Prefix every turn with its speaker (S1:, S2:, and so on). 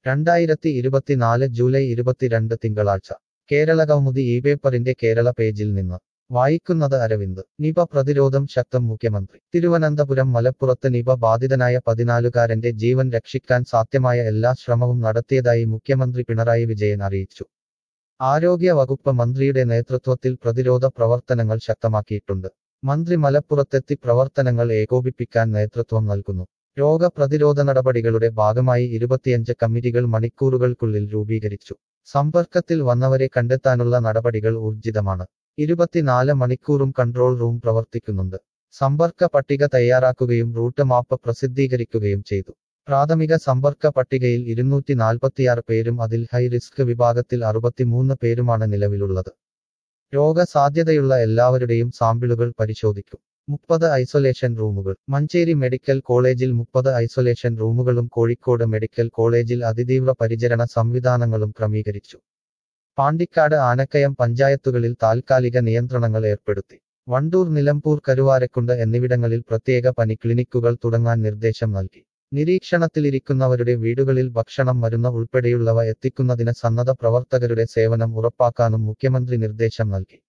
S1: 2024 July 22 തിങ്കളാഴ്ച കേരളകൗമുദി ഈ പേപ്പറിന്റെ കേരള പേജിൽ നിന്ന് വായിക്കുന്നത് അരവിന്ദ് നിപ പ്രതിരോധം ശക്തം മുഖ്യമന്ത്രി തിരുവനന്തപുരം മലപ്പുറത്ത് നിപ ബാധിതനായ 14-കാരന്റെ ജീവൻ രക്ഷിക്കാൻ സാധ്യമായ എല്ലാ ശ്രമവും നടത്തിയതായി മുഖ്യമന്ത്രി പിണറായി വിജയൻ അറിയിച്ചു. ആരോഗ്യ വകുപ്പ് മന്ത്രിയുടെ നേതൃത്വത്തിൽ പ്രതിരോധ പ്രവർത്തനങ്ങൾ ശക്തമാക്കിയിട്ടുണ്ട്. മന്ത്രി മലപ്പുറത്തെത്തി പ്രവർത്തനങ്ങൾ ഏകോപിപ്പിക്കാൻ നേതൃത്വം നൽകുന്നു. രോഗപ്രതിരോധ നടപടികളുടെ ഭാഗമായി 25 കമ്മിറ്റികൾ മണിക്കൂറുകൾക്കുള്ളിൽ രൂപീകരിച്ചു. സമ്പർക്കത്തിൽ വന്നവരെ കണ്ടെത്താനുള്ള നടപടികൾ ഊർജിതമാണ്. 24 മണിക്കൂറും കൺട്രോൾ റൂം പ്രവർത്തിക്കുന്നുണ്ട്. സമ്പർക്ക പട്ടിക തയ്യാറാക്കുകയും റൂട്ട് മാപ്പ് പ്രസിദ്ധീകരിക്കുകയും ചെയ്തു. പ്രാഥമിക സമ്പർക്ക പട്ടികയിൽ 246 പേരും അതിൽ ഹൈ റിസ്ക് വിഭാഗത്തിൽ 63 പേരുമാണ് നിലവിലുള്ളത്. രോഗസാധ്യതയുള്ള എല്ലാവരുടെയും സാമ്പിളുകൾ പരിശോധിക്കും. 30 ഐസൊലേഷൻ റൂമുകൾ. മഞ്ചേരി മെഡിക്കൽ കോളേജിൽ 30 ഐസൊലേഷൻ റൂമുകളും കോഴിക്കോട് മെഡിക്കൽ കോളേജിൽ അതിതീവ്ര പരിചരണ സംവിധാനങ്ങളും ക്രമീകരിച്ചു. പാണ്ടിക്കാട് ആനക്കയം പഞ്ചായത്തുകളിൽ താൽക്കാലിക നിയന്ത്രണങ്ങൾ ഏർപ്പെടുത്തി. വണ്ടൂർ, നിലമ്പൂർ, കരുവാരക്കുണ്ട് എന്നിവിടങ്ങളിൽ പ്രത്യേക പനി ക്ലിനിക്കുകൾ തുടങ്ങാൻ നിർദ്ദേശം നൽകി. നിരീക്ഷണത്തിലിരിക്കുന്നവരുടെ വീടുകളിൽ ഭക്ഷണം, മരുന്ന് ഉൾപ്പെടെയുള്ളവ എത്തിക്കുന്നതിന് സന്നദ്ധ പ്രവർത്തകരുടെ സേവനം ഉറപ്പാക്കാനും മുഖ്യമന്ത്രി നിർദ്ദേശം നൽകി.